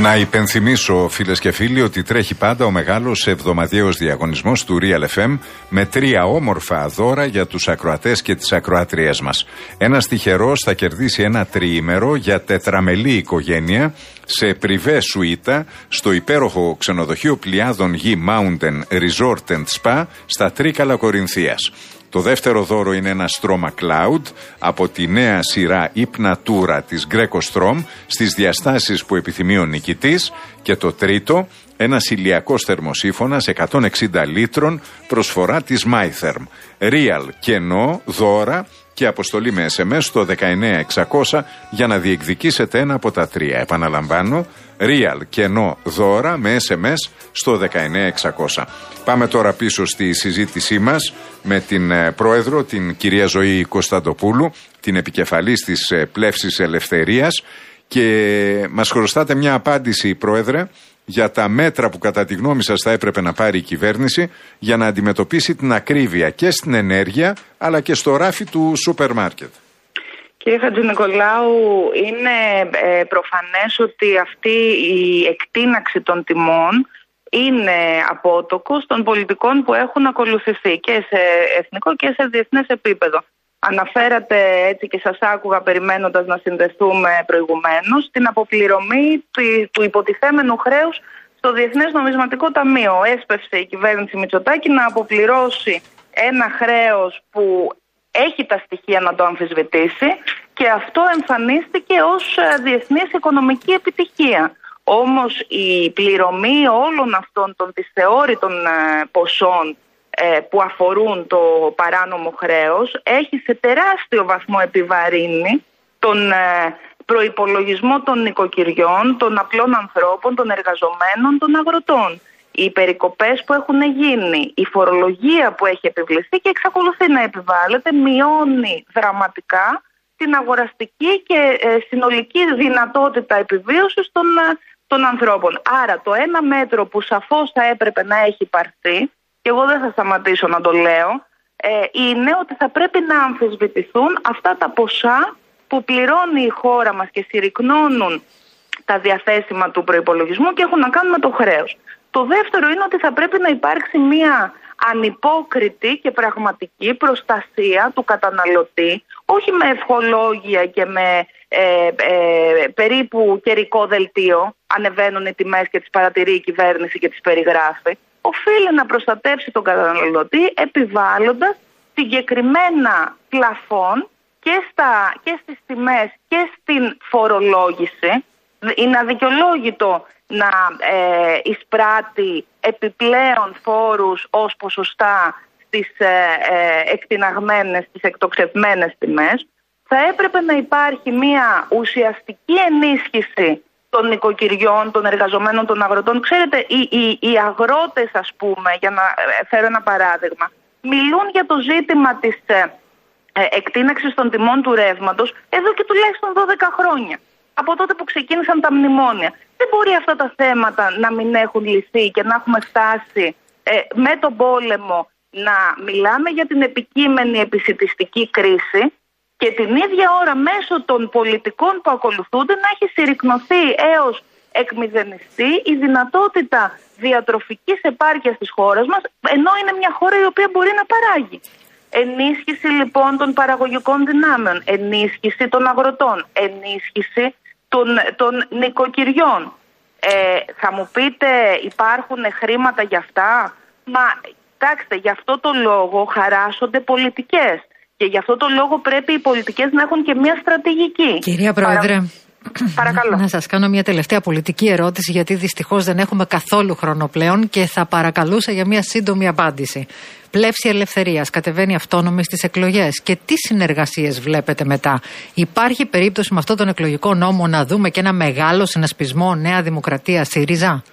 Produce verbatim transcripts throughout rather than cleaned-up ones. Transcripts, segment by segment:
Να υπενθυμίσω, φίλες και φίλοι, ότι τρέχει πάντα ο μεγάλος εβδομαδιαίος διαγωνισμός του Real εφ εμ με τρία όμορφα δώρα για τους ακροατές και τις ακροάτριές μας. Ένας τυχερός θα κερδίσει ένα τριήμερο για τετραμελή οικογένεια σε πριβέ σουίτα στο υπέροχο ξενοδοχείο Πλιάδων Γη Mountain Resort and Spa στα Τρίκαλα Κορινθίας. Το δεύτερο δώρο είναι ένα στρώμα Cloud από τη νέα σειρά Υπνατούρα της Greco Strom στις διαστάσεις που επιθυμεί ο νικητής. Και το τρίτο, ένας ηλιακός θερμοσύφωνας εκατόν εξήντα λίτρων προσφορά της MyTherm. Real κενό, δώρα και αποστολή με ες εμ ες στο δεκαεννέα εξακόσια για να διεκδικήσετε ένα από τα τρία. Επαναλαμβάνω, Real κενό, δώρα με ες εμ ες στο δεκαεννέα εξακόσια. Πάμε τώρα πίσω στη συζήτησή μας με την πρόεδρο, την κυρία Ζωή Κωνσταντοπούλου, την επικεφαλής της Πλεύσης Ελευθερίας, και μας χρωστάτε μια απάντηση, πρόεδρε, για τα μέτρα που κατά τη γνώμη σας θα έπρεπε να πάρει η κυβέρνηση για να αντιμετωπίσει την ακρίβεια και στην ενέργεια αλλά και στο ράφι του σούπερ μάρκετ. Κύριε Χατζηνικολάου, είναι ε, προφανές ότι αυτή η εκτείναξη των τιμών είναι απότοκος των πολιτικών που έχουν ακολουθηθεί και σε εθνικό και σε διεθνές επίπεδο. Αναφέρατε, έτσι και σας άκουγα περιμένοντας να συνδεθούμε προηγουμένως, την αποπληρωμή του, του υποτιθέμενου χρέους στο Διεθνές Νομισματικό Ταμείο. Έσπευσε η κυβέρνηση Μητσοτάκη να αποπληρώσει ένα χρέος που έχει τα στοιχεία να το αμφισβητήσει και αυτό εμφανίστηκε ως διεθνής οικονομική επιτυχία. Όμως η πληρωμή όλων αυτών των δυσθεώρητων ποσών που αφορούν το παράνομο χρέος έχει σε τεράστιο βαθμό επιβαρύνει τον προϋπολογισμό των νοικοκυριών, των απλών ανθρώπων, των εργαζομένων, των αγροτών. Οι περικοπές που έχουν γίνει, η φορολογία που έχει επιβληθεί και εξακολουθεί να επιβάλλεται, μειώνει δραματικά την αγοραστική και συνολική δυνατότητα επιβίωσης των, των ανθρώπων. Άρα το ένα μέτρο που σαφώς θα έπρεπε να έχει πάρθει, και εγώ δεν θα σταματήσω να το λέω, ε, είναι ότι θα πρέπει να αμφισβητηθούν αυτά τα ποσά που πληρώνει η χώρα μας και συρρικνώνουν τα διαθέσιμα του προϋπολογισμού και έχουν να κάνουν με το χρέος. Το δεύτερο είναι ότι θα πρέπει να υπάρξει μια ανυπόκριτη και πραγματική προστασία του καταναλωτή, όχι με ευχολόγια και με ε, ε, περίπου καιρικό δελτίο, ανεβαίνουν οι τιμές και τις παρατηρεί η κυβέρνηση και τις περιγράφει. Οφείλει να προστατεύσει τον καταναλωτή επιβάλλοντας συγκεκριμένα πλαφόν και, στα, και στις τιμές και στην φορολόγηση. Είναι αδικαιολόγητο να ε, εισπράττει επιπλέον φόρους ως ποσοστά στις ε, ε, εκτιναγμένες, στις εκτοξευμένες τιμές. Θα έπρεπε να υπάρχει μια ουσιαστική ενίσχυση των νοικοκυριών, των εργαζομένων, των αγροτών. Ξέρετε, οι, οι, οι αγρότες, ας πούμε, για να φέρω ένα παράδειγμα, μιλούν για το ζήτημα της ε, ε, εκτείναξης των τιμών του ρεύματος εδώ και τουλάχιστον δώδεκα χρόνια. Από τότε που ξεκίνησαν τα μνημόνια. Δεν μπορεί αυτά τα θέματα να μην έχουν λυθεί και να έχουμε φτάσει ε, με τον πόλεμο να μιλάμε για την επικείμενη επισιτιστική κρίση και την ίδια ώρα μέσω των πολιτικών που ακολουθούνται να έχει συρρικνωθεί έως εκμηδενιστεί η δυνατότητα διατροφικής επάρκειας της χώρας μας, ενώ είναι μια χώρα η οποία μπορεί να παράγει. Ενίσχυση λοιπόν των παραγωγικών δυνάμεων, ενίσχυση των αγροτών, ενίσχυση των, των νοικοκυριών. Ε, θα μου πείτε, υπάρχουν χρήματα για αυτά? Μα κοιτάξτε, γι' αυτό το λόγο χαράσσονται πολιτικές. Και γι' αυτό το λόγο πρέπει οι πολιτικές να έχουν και μια στρατηγική. Κυρία Πρόεδρε, Παρα... παρακαλώ. Να σας κάνω μια τελευταία πολιτική ερώτηση, γιατί δυστυχώς δεν έχουμε καθόλου χρόνο πλέον και θα παρακαλούσα για μια σύντομη απάντηση. Πλεύση Ελευθερίας κατεβαίνει αυτόνομη στις εκλογές και τι συνεργασίες βλέπετε μετά? Υπάρχει περίπτωση με αυτόν τον εκλογικό νόμο να δούμε και ένα μεγάλο συνασπισμό Νέα Δημοκρατία ΣΥΡΙΖΑ?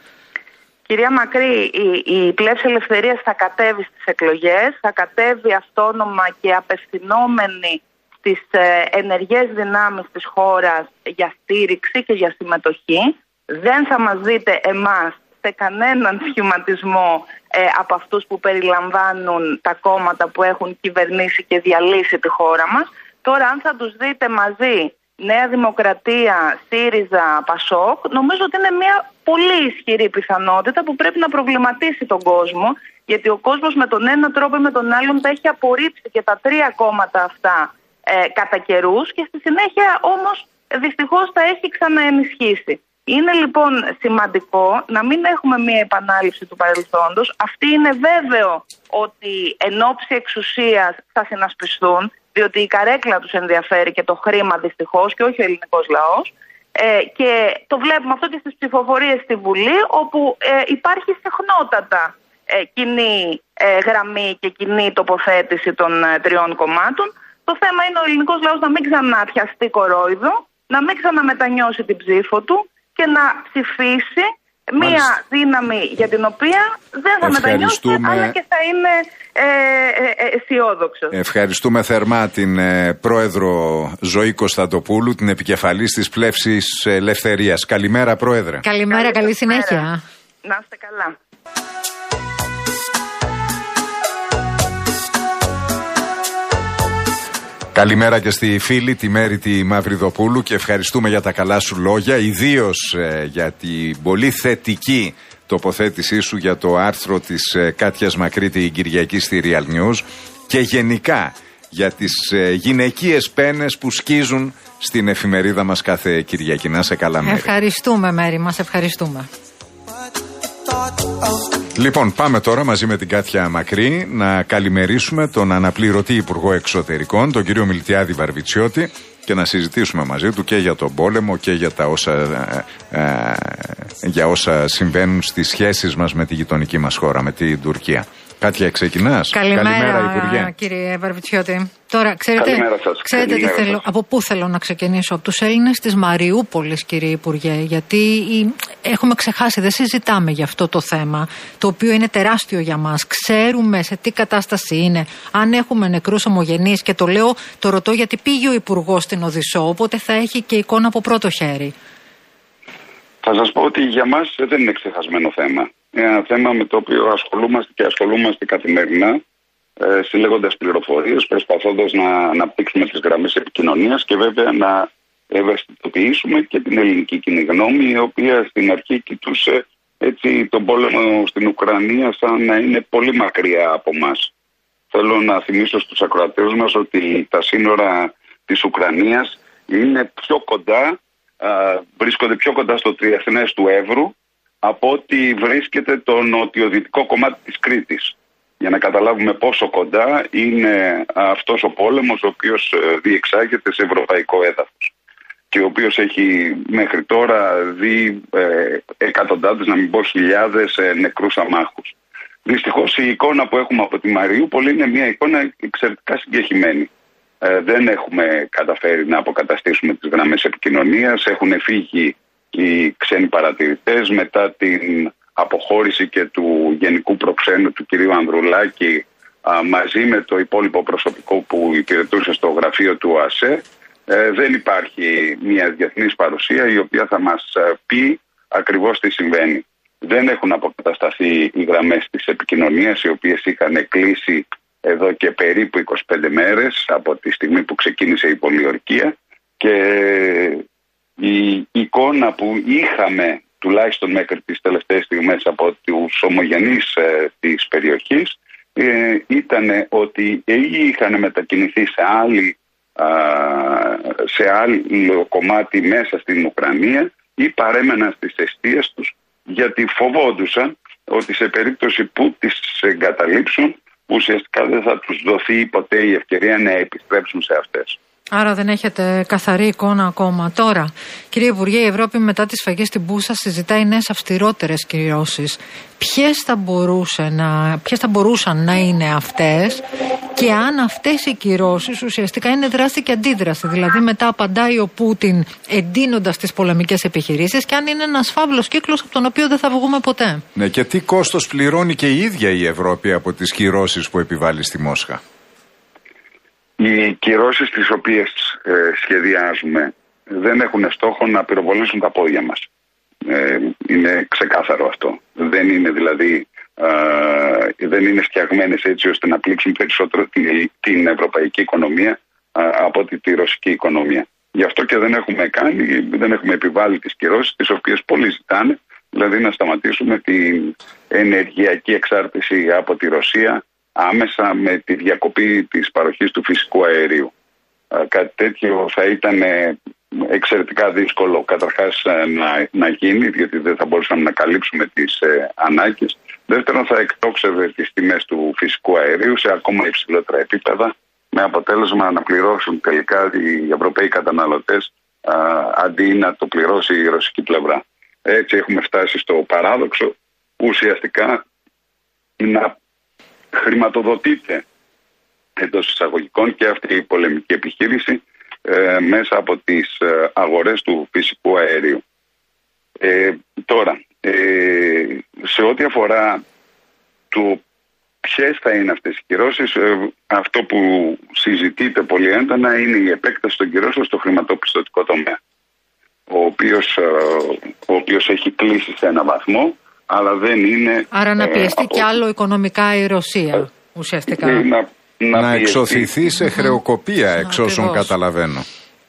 Κυρία Μακρύ, η, η Πλεύση Ελευθερίας θα κατέβει στις εκλογές, θα κατέβει αυτόνομα και απευθυνόμενη στις ε, ενεργές δυνάμεις της χώρας για στήριξη και για συμμετοχή. Δεν θα μας δείτε εμάς σε κανέναν σχηματισμό ε, από αυτούς που περιλαμβάνουν τα κόμματα που έχουν κυβερνήσει και διαλύσει τη χώρα μας. Τώρα, αν θα τους δείτε μαζί Νέα Δημοκρατία, ΣΥΡΙΖΑ, ΠΑΣΟΚ, νομίζω ότι είναι μια πολύ ισχυρή πιθανότητα που πρέπει να προβληματίσει τον κόσμο, γιατί ο κόσμος με τον ένα τρόπο ή με τον άλλον τα έχει απορρίψει και τα τρία κόμματα αυτά ε, κατά καιρούς και στη συνέχεια όμως δυστυχώς τα έχει ξαναενισχύσει. Είναι λοιπόν σημαντικό να μην έχουμε μια επανάληψη του παρελθόντος. Αυτή είναι βέβαιο ότι εν ώψη εξουσίας θα συνασπιστούν, διότι η καρέκλα τους ενδιαφέρει και το χρήμα δυστυχώς και όχι ο ελληνικός λαός. Ε, και το βλέπουμε αυτό και στις ψηφοφορίες στη Βουλή, όπου ε, υπάρχει συχνότατα ε, κοινή ε, γραμμή και κοινή τοποθέτηση των ε, τριών κομμάτων. Το θέμα είναι ο ελληνικός λαός να μην ξαναπιαστεί κορόιδο, να μην ξαναμετανιώσει την ψήφο του και να ψηφίσει μία δύναμη για την οποία δεν θα μετανιώσει, αλλά και θα είναι ε, ε, ε, αισιόδοξο. Ευχαριστούμε θερμά την ε, πρόεδρο Ζωή Κωνσταντοπούλου, την επικεφαλής της Πλεύσης Ελευθερίας. Καλημέρα, πρόεδρε. Καλημέρα, καλή, καλή συνέχεια. Να είστε καλά. Καλημέρα και στη φίλη τη Μέρη τη Μαυριδοπούλου και ευχαριστούμε για τα καλά σου λόγια, ιδίως ε, για την πολύ θετική τοποθέτησή σου για το άρθρο της ε, Κάτιας Μακρύτη η Κυριακή στη Real News και γενικά για τις ε, γυναικείες πένες που σκίζουν στην εφημερίδα μας κάθε Κυριακή. Να σε καλά, Μέρη. Ευχαριστούμε, Μέρη μας, ευχαριστούμε. Λοιπόν, πάμε τώρα μαζί με την Κάτια Μακρύ να καλημερίσουμε τον αναπληρωτή Υπουργό Εξωτερικών, τον κύριο Μιλτιάδη Βαρβιτσιώτη, και να συζητήσουμε μαζί του και για τον πόλεμο και για, τα όσα, ε, ε, για όσα συμβαίνουν στις σχέσεις μας με τη γειτονική μας χώρα, με την Τουρκία. Κάτια, ξεκινάς. Καλημέρα, Καλημέρα, Υπουργέ. Κύριε Βαρβιτσιώτη. Τώρα, ξέρετε, ξέρετε τι Καλημέρα θέλω, σας. από πού θέλω να ξεκινήσω? Από τους Έλληνες της Μαριούπολης, κύριε Υπουργέ, γιατί έχουμε ξεχάσει, δεν συζητάμε για αυτό το θέμα, το οποίο είναι τεράστιο για μας. Ξέρουμε σε τι κατάσταση είναι, αν έχουμε νεκρούς ομογενείς, και το λέω, το ρωτώ γιατί πήγε ο Υπουργός στην Οδυσσό, οπότε θα έχει και εικόνα από πρώτο χέρι. Θα σας πω ότι για μας δεν είναι ξεχασμένο θέμα. Είναι ένα θέμα με το οποίο ασχολούμαστε και ασχολούμαστε καθημερινά, ε, συλλέγοντας πληροφορίες, προσπαθώντας να αναπτύξουμε τις γραμμές επικοινωνίας και βέβαια να ευαισθητοποιήσουμε και την ελληνική κοινή γνώμη, η οποία στην αρχή κοιτούσε έτσι τον πόλεμο στην Ουκρανία σαν να είναι πολύ μακριά από μας. Θέλω να θυμίσω στους ακροατές μας ότι τα σύνορα της Ουκρανίας είναι πιο κοντά, α, βρίσκονται πιο κοντά στο τριεθνές του Εύρου από ότι βρίσκεται το νοτιοδυτικό κομμάτι της Κρήτης. Για να καταλάβουμε πόσο κοντά είναι αυτός ο πόλεμος, ο οποίος διεξάγεται σε ευρωπαϊκό έδαφος και ο οποίος έχει μέχρι τώρα δει ε, εκατοντάδες, να μην πω χιλιάδες ε, νεκρούς αμάχους. Δυστυχώς η εικόνα που έχουμε από τη Μαριούπολη είναι μια εικόνα εξαιρετικά συγκεχημένη. Ε, δεν έχουμε καταφέρει να αποκαταστήσουμε τις γραμμές επικοινωνίας, έχουν φύγει οι ξένοι παρατηρητές μετά την αποχώρηση και του γενικού προξένου του κυρίου Ανδρουλάκη α, μαζί με το υπόλοιπο προσωπικό που υπηρετούσε στο γραφείο του ΟΑΣΕ. Ε, δεν υπάρχει μια διεθνής παρουσία η οποία θα μας πει ακριβώς τι συμβαίνει. Δεν έχουν αποκατασταθεί οι γραμμές της επικοινωνίας, οι οποίες είχαν κλείσει εδώ και περίπου είκοσι πέντε μέρες από τη στιγμή που ξεκίνησε η πολιορκία, και η εικόνα που είχαμε τουλάχιστον μέχρι τις τελευταίες στιγμές από τους ομογενείς ε, της περιοχής ε, ήταν ότι ή είχαν μετακινηθεί σε, άλλη, α, σε άλλο κομμάτι μέσα στην Ουκρανία ή παρέμεναν στις εστίες τους, γιατί φοβόντουσαν ότι σε περίπτωση που τις εγκαταλείψουν ουσιαστικά δεν θα τους δοθεί ποτέ η ευκαιρία να επιστρέψουν σε αυτές. Άρα δεν έχετε καθαρή εικόνα ακόμα. Τώρα, κύριε Υπουργέ, η Ευρώπη μετά τη σφαγή στην Μπούσα συζητάει νέες αυστηρότερες κυρώσεις. Ποιες θα, να, ποιες θα μπορούσαν να είναι αυτές, και αν αυτές οι κυρώσεις ουσιαστικά είναι δράση και αντίδραση. Δηλαδή μετά απαντάει ο Πούτιν εντείνοντας τις πολεμικές επιχειρήσεις, και αν είναι ένας φαύλος κύκλος από τον οποίο δεν θα βγούμε ποτέ. Ναι, και τι κόστος πληρώνει και η ίδια η Ευρώπη από τις κυρώσεις που επιβάλλει στη Μόσχα? Οι κυρώσεις τις οποίες ε, σχεδιάζουμε δεν έχουν στόχο να πυροβολήσουν τα πόδια μας. Ε, είναι ξεκάθαρο αυτό. Δεν είναι δηλαδή ε, δεν είναι φτιαγμένες έτσι ώστε να πλήξουν περισσότερο την, την ευρωπαϊκή οικονομία ε, από τη, τη ρωσική οικονομία. Γι' αυτό και δεν έχουμε κάνει, δεν έχουμε επιβάλει τις κυρώσεις, τις οποίες πολλοί ζητάνε, δηλαδή να σταματήσουμε την ενεργειακή εξάρτηση από τη Ρωσία άμεσα με τη διακοπή της παροχής του φυσικού αερίου. Κάτι τέτοιο θα ήταν εξαιρετικά δύσκολο καταρχάς να, να γίνει, γιατί δεν θα μπορούσαμε να καλύψουμε τις ε, ανάγκες. Δεύτερον, θα εκτόξευε τις τιμές του φυσικού αερίου σε ακόμα υψηλότερα επίπεδα, με αποτέλεσμα να πληρώσουν τελικά οι Ευρωπαίοι καταναλωτές α, αντί να το πληρώσει η ρωσική πλευρά. Έτσι έχουμε φτάσει στο παράδοξο ουσιαστικά να χρηματοδοτείται εντός εισαγωγικών και αυτή η πολεμική επιχείρηση ε, μέσα από τις ε, αγορές του φυσικού αερίου. Ε, τώρα, ε, σε ό,τι αφορά το ποιες θα είναι αυτές οι κυρώσεις, ε, αυτό που συζητείται πολύ έντονα είναι η επέκταση των κυρώσεων στο χρηματοπιστωτικό τομέα, ο οποίος, ε, ο οποίος έχει κλείσει σε ένα βαθμό, αλλά δεν είναι... Άρα να πιεστεί ε, από... κι άλλο οικονομικά η Ρωσία, ε, ουσιαστικά. Ε, να, να, να εξωθηθεί σε χρεοκοπία, εξ όσων καταλαβαίνω.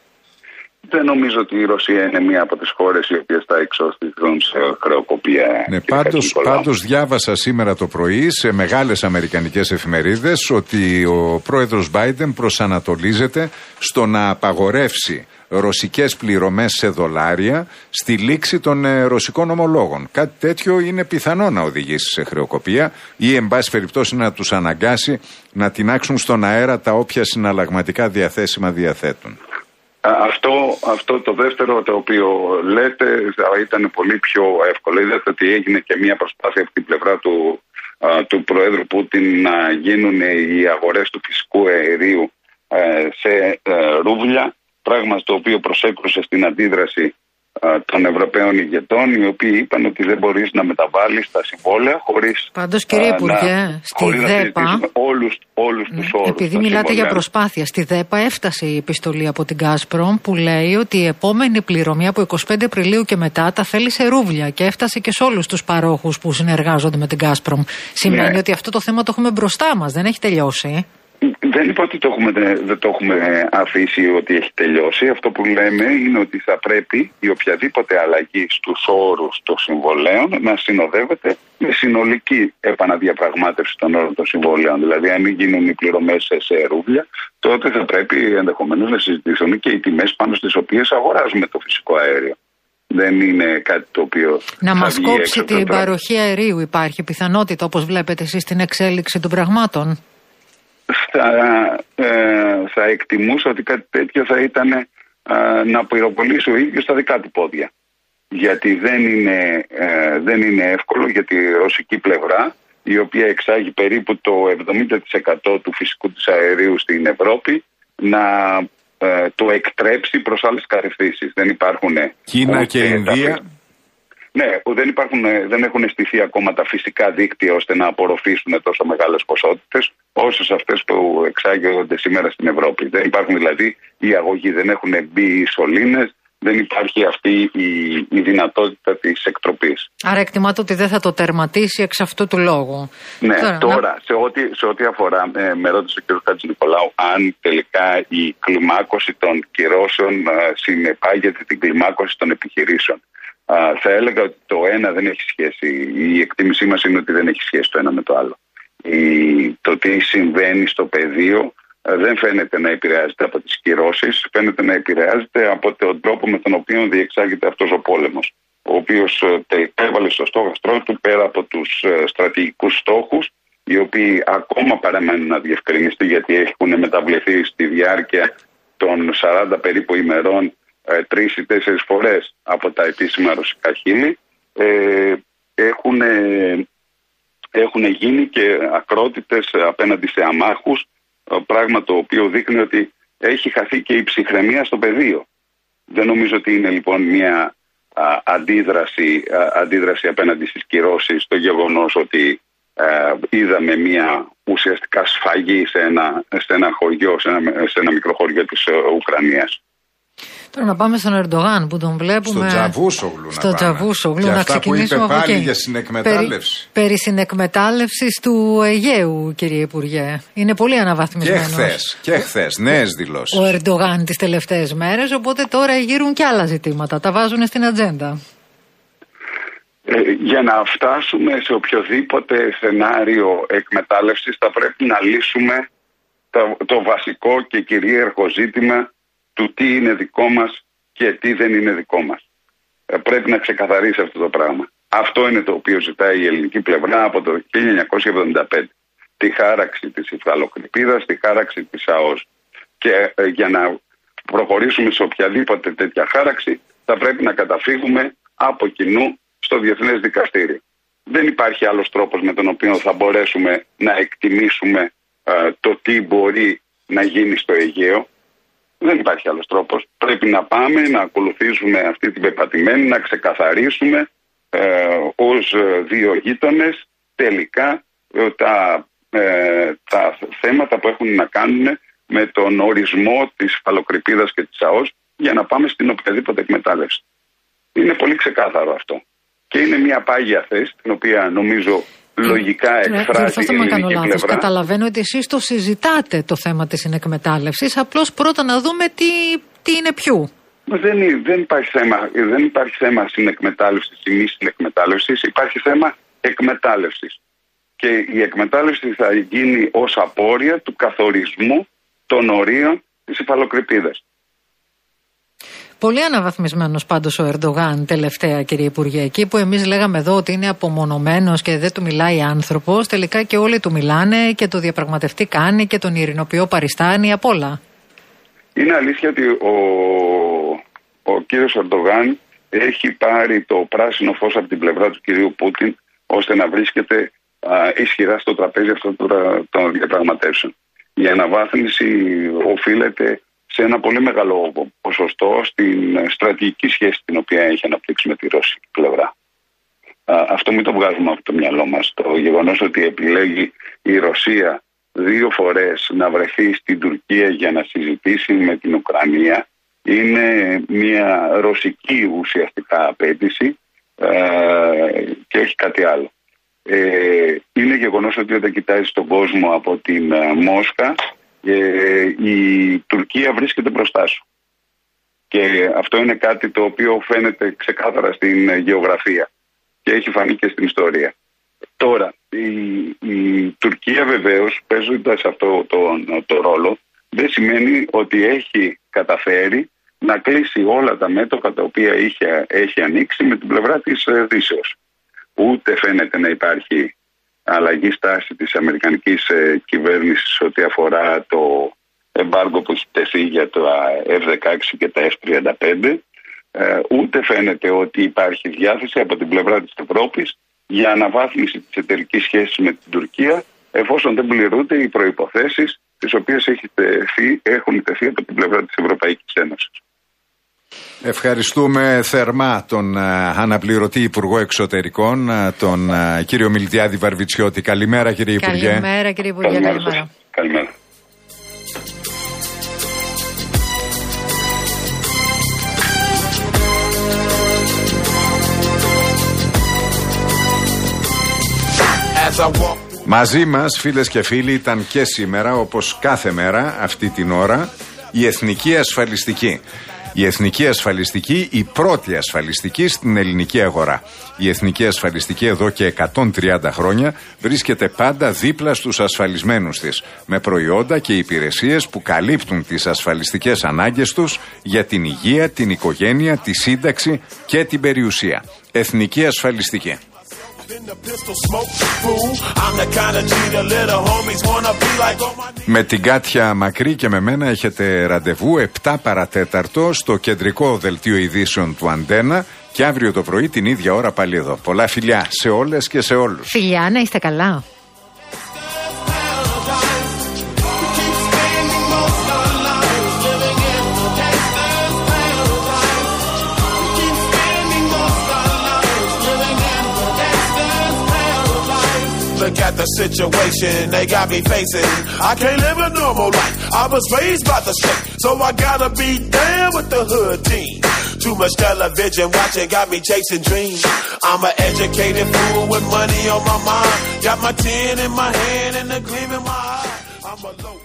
Δεν νομίζω ότι η Ρωσία είναι μία από τις χώρες οι οποίες θα εξωθηθούν σε χρεοκοπία. Ναι, πάντως, πάντως διάβασα σήμερα το πρωί σε μεγάλες αμερικανικές εφημερίδες ότι ο πρόεδρος Biden προσανατολίζεται στο να απαγορεύσει ρωσικές πληρωμές σε δολάρια στη λήξη των ε, ρωσικών ομολόγων. Κάτι τέτοιο είναι πιθανό να οδηγήσει σε χρεοκοπία ή εν πάση περιπτώσει να τους αναγκάσει να τινάξουν στον αέρα τα όποια συναλλαγματικά διαθέσιμα διαθέτουν. Αυτό, αυτό το δεύτερο το οποίο λέτε θα ήταν πολύ πιο εύκολο. Είδατε ότι έγινε και μια προσπάθεια από την πλευρά του, α, του Προέδρου Πούτιν να γίνουν οι αγορές του φυσικού αερίου α, σε α, ρούβλια, πράγμα στο οποίο προσέκρουσε στην αντίδραση α, των Ευρωπαίων ηγετών, οι οποίοι είπαν ότι δεν μπορείς να μεταβάλεις τα συμβόλαια χωρίς... Πάντως κύριε α, Υπουργέ, να, στη ΔΕΠΑ... Όλους, όλους τους όρους. Επειδή μιλάτε για προσπάθεια, στη ΔΕΠΑ έφτασε η επιστολή από την Gazprom που λέει ότι η επόμενη πληρωμή από εικοστή πέμπτη Απριλίου και μετά τα θέλει σε ρούβλια και έφτασε και σε όλους τους παρόχους που συνεργάζονται με την Gazprom. Σημαίνει ναι. ότι αυτό το θέμα το έχουμε μπροστά μας, δεν έχει τελειώσει. Δεν είπα ότι το έχουμε, δεν το έχουμε αφήσει ότι έχει τελειώσει. Αυτό που λέμε είναι ότι θα πρέπει η οποιαδήποτε αλλαγή στους όρους των συμβολέων να συνοδεύεται με συνολική επαναδιαπραγμάτευση των όρων των συμβολέων. Δηλαδή, αν γίνουν οι πληρωμές σε ρούβλια, τότε θα πρέπει ενδεχομένως να συζητήσουν και οι τιμές πάνω στις οποίες αγοράζουμε το φυσικό αέριο. Δεν είναι κάτι το οποίο. Να μας κόψει την παροχή αερίου, υπάρχει πιθανότητα, όπως βλέπετε εσείς, στην εξέλιξη των πραγμάτων. Θα, ε, θα εκτιμούσα ότι κάτι τέτοιο θα ήταν ε, να πυροβολήσει ο ίδιος τα δικά του πόδια. Γιατί δεν είναι, ε, δεν είναι εύκολο για τη ρωσική πλευρά, η οποία εξάγει περίπου το εβδομήντα τοις εκατό του φυσικού της αερίου στην Ευρώπη, να ε, το εκτρέψει προς άλλες κατευθύνσεις. Δεν υπάρχουν... Κίνα και Ινδία... Τα... Ναι, δεν, υπάρχουν, δεν έχουν στηθεί ακόμα τα φυσικά δίκτυα ώστε να απορροφήσουν τόσο μεγάλες ποσότητες όσες αυτές που εξάγονται σήμερα στην Ευρώπη. Δεν υπάρχουν δηλαδή οι αγωγοί, δεν έχουν μπει οι σωλήνες, δεν υπάρχει αυτή η, η δυνατότητα της εκτροπής. Άρα εκτιμάται ότι δεν θα το τερματίσει εξ αυτού του λόγου. Ναι, τώρα, τώρα να... σε, ό,τι, σε ό,τι αφορά, ε, με ρώτησε ο κ. Χατζηνικολάου, αν τελικά η κλιμάκωση των κυρώσεων ε, συνεπάγεται την κλιμάκωση των επιχειρήσεων. Uh, θα έλεγα ότι το ένα δεν έχει σχέση, η εκτίμησή μας είναι ότι δεν έχει σχέση το ένα με το άλλο. Η, το τι συμβαίνει στο πεδίο uh, δεν φαίνεται να επηρεάζεται από τις κυρώσεις, φαίνεται να επηρεάζεται από τον τρόπο με τον οποίο διεξάγεται αυτός ο πόλεμος, ο οποίος uh, τελικά έβαλε στο στόχαστρό του πέρα από τους uh, στρατηγικούς στόχους, οι οποίοι ακόμα παραμένουν να διευκρινιστεί γιατί έχουν μεταβληθεί στη διάρκεια των σαράντα περίπου ημερών τρεις ή τέσσερις φορές από τα επίσημα ρωσικά χείλη, ε, έχουν, ε, έχουν γίνει και ακρότητες απέναντι σε αμάχους, πράγμα το οποίο δείχνει ότι έχει χαθεί και η ψυχραιμία στο πεδίο. Δεν νομίζω ότι είναι λοιπόν μια α, αντίδραση, α, αντίδραση απέναντι στις κυρώσεις το γεγονός ότι α, είδαμε μια ουσιαστικά σφαγή σε ένα, σε ένα χωριό, σε ένα, σε ένα μικρό χωριό της Ουκρανίας. Τώρα να πάμε στον Ερντογάν που τον βλέπουμε. Στον Τσαβούσογλου. Στον Τσαβούσογλου. Να αυτά ξεκινήσουμε που είπε από πάλι εκεί. Για συνεκμετάλλευση. Περί, περί συνεκμετάλλευσης του Αιγαίου, κύριε Υπουργέ. Είναι πολύ αναβαθμισμένος. Και χθες, και χθες, νέες δηλώσεις. Ο Ερντογάν τις τελευταίες μέρες, οπότε τώρα γύρουν και άλλα ζητήματα. Τα βάζουν στην ατζέντα. Ε, για να φτάσουμε σε οποιοδήποτε σενάριο εκμετάλλευσης θα πρέπει να λύσουμε το, το βασικό και κυρίαρχο ζήτημα του τι είναι δικό μας και τι δεν είναι δικό μας. Ε, πρέπει να ξεκαθαρίσει αυτό το πράγμα. Αυτό είναι το οποίο ζητάει η ελληνική πλευρά από το χίλια εννιακόσια εβδομήντα πέντε. Τη χάραξη της υφαλοκρηπίδας, τη χάραξη της ΑΟΣ. Και ε, για να προχωρήσουμε σε οποιαδήποτε τέτοια χάραξη θα πρέπει να καταφύγουμε από κοινού στο Διεθνές Δικαστήριο. Δεν υπάρχει άλλος τρόπος με τον οποίο θα μπορέσουμε να εκτιμήσουμε ε, το τι μπορεί να γίνει στο Αιγαίο. Δεν υπάρχει άλλος τρόπος. Πρέπει να πάμε να ακολουθήσουμε αυτή την πεπατημένη, να ξεκαθαρίσουμε ε, ως δύο γείτονες τελικά ε, τα, ε, τα θέματα που έχουν να κάνουν με τον ορισμό της υφαλοκρηπίδας και της ΑΟΣ για να πάμε στην οποιαδήποτε εκμετάλλευση. Είναι πολύ ξεκάθαρο αυτό. Και είναι μια πάγια θέση, την οποία νομίζω λογικά εκφράζει η ελληνική πλευρά. Καταλαβαίνω ότι εσείς το συζητάτε το θέμα της συνεκμετάλλευσης, απλώς πρώτα να δούμε τι, τι είναι ποιου. Δεν, δεν, υπάρχει θέμα, δεν υπάρχει θέμα συνεκμετάλλευσης ή μη συνεκμετάλλευσης, υπάρχει θέμα εκμετάλλευσης. Και η εκμετάλλευση θα γίνει ως απόρρια του καθορισμού των ορίων της υφαλοκρηπίδας. Πολύ αναβαθμισμένος πάντως ο Ερντογάν τελευταία, κύριε Υπουργέ. Εκεί που εμείς λέγαμε εδώ ότι είναι απομονωμένος και δεν του μιλάει άνθρωπος, τελικά και όλοι του μιλάνε και το διαπραγματευτή κάνει και τον ειρηνοποιό παριστάνει, απ' όλα. Είναι αλήθεια ότι ο, ο κύριος Ερντογάν έχει πάρει το πράσινο φως από την πλευρά του κυρίου Πούτιν ώστε να βρίσκεται α, ισχυρά στο τραπέζι αυτών των διαπραγματεύσεων. Η αναβάθμιση οφείλεται σε ένα πολύ μεγάλο ποσοστό στην στρατηγική σχέση την οποία έχει αναπτύξει με τη ρωσική πλευρά. Αυτό μην το βγάζουμε από το μυαλό μας. Το γεγονός ότι επιλέγει η Ρωσία δύο φορές να βρεθεί στην Τουρκία για να συζητήσει με την Ουκρανία είναι μια ρωσική ουσιαστικά απέτηση και όχι κάτι άλλο. Είναι γεγονός ότι όταν κοιτάζει τον κόσμο από την Μόσχα, Ε, η Τουρκία βρίσκεται μπροστά σου. Και αυτό είναι κάτι το οποίο φαίνεται ξεκάθαρα στην γεωγραφία και έχει φανεί και στην ιστορία. Τώρα, η, η Τουρκία βεβαίως παίζοντας αυτό τον το ρόλο δεν σημαίνει ότι έχει καταφέρει να κλείσει όλα τα μέτωπα τα οποία είχε, έχει ανοίξει με την πλευρά της Δύσεως. Ούτε φαίνεται να υπάρχει αλλαγή στάση της αμερικανικής ε, κυβέρνησης ό,τι αφορά το εμπάργκο που έχει τεθεί για το εφ δεκαέξι και τα εφ τριάντα πέντε, ε, ούτε φαίνεται ότι υπάρχει διάθεση από την πλευρά της Ευρώπης για αναβάθμιση της εταιρικής σχέσης με την Τουρκία, εφόσον δεν πληρούνται οι προϋποθέσεις τις οποίες έχει τεθεί, έχουν τεθεί από την πλευρά της Ευρωπαϊκής Ένωσης. Ευχαριστούμε θερμά τον uh, αναπληρωτή Υπουργό Εξωτερικών, uh, τον uh, κύριο Μιλτιάδη Βαρβιτσιώτη. Καλημέρα, κύριε Υπουργέ. Καλημέρα, κύριε Υπουργέ. Καλημέρα. Καλημέρα. Καλημέρα. Μαζί μας, φίλες και φίλοι, ήταν και σήμερα, όπως κάθε μέρα αυτή την ώρα, η Εθνική Ασφαλιστική. Η Εθνική Ασφαλιστική, η πρώτη ασφαλιστική στην ελληνική αγορά. Η Εθνική Ασφαλιστική εδώ και εκατόν τριάντα χρόνια βρίσκεται πάντα δίπλα στους ασφαλισμένους της, με προϊόντα και υπηρεσίες που καλύπτουν τις ασφαλιστικές ανάγκες τους για την υγεία, την οικογένεια, τη σύνταξη και την περιουσία. Εθνική Ασφαλιστική. Με την Κάτια Μακρύ και με μένα έχετε ραντεβού επτά παρατέταρτο στο κεντρικό δελτίο ειδήσεων του Αντένα και αύριο το πρωί την ίδια ώρα πάλι εδώ. Πολλά φιλιά σε όλες και σε όλους. Φιλιά, να είστε καλά. Look at the situation they got me facing. I can't live a normal life. I was raised by the shit, so I gotta be down with the hood team. Too much television watching got me chasing dreams. I'm an educated fool with money on my mind. Got my tin in my hand and a gleam in my eye. I'm a low